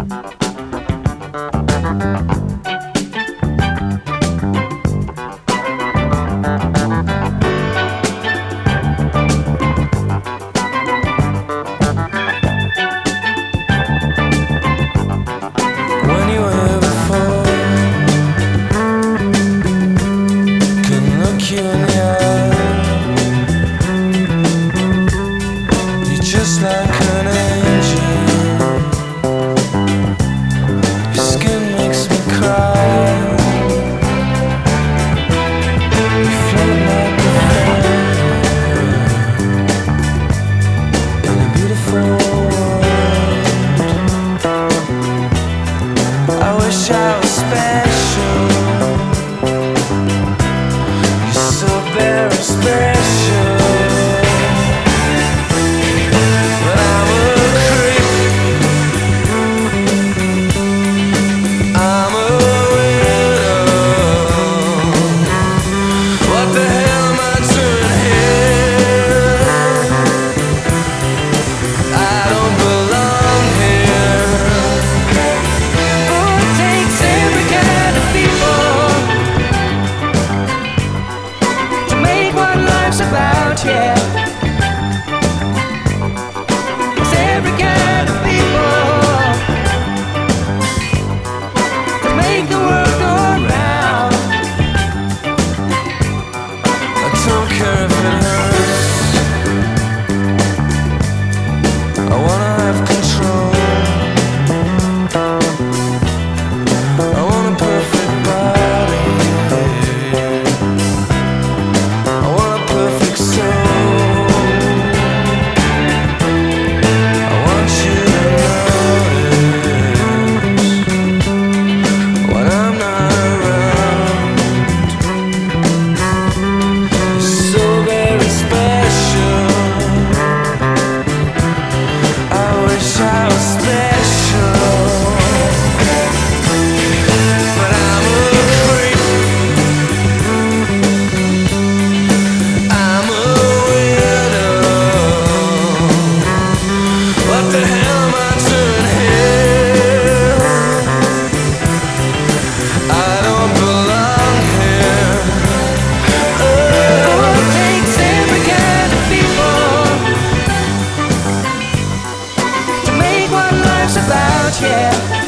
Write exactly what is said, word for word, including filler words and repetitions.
Just like an angel, your skin makes me cry. You float like a feather in a beautiful world. I wish I was special. You're so very special. About, yeah. It's every kind of people to make the world go round. I don't care if it hurts. I wanna have control. I want a perfect body. About, yeah.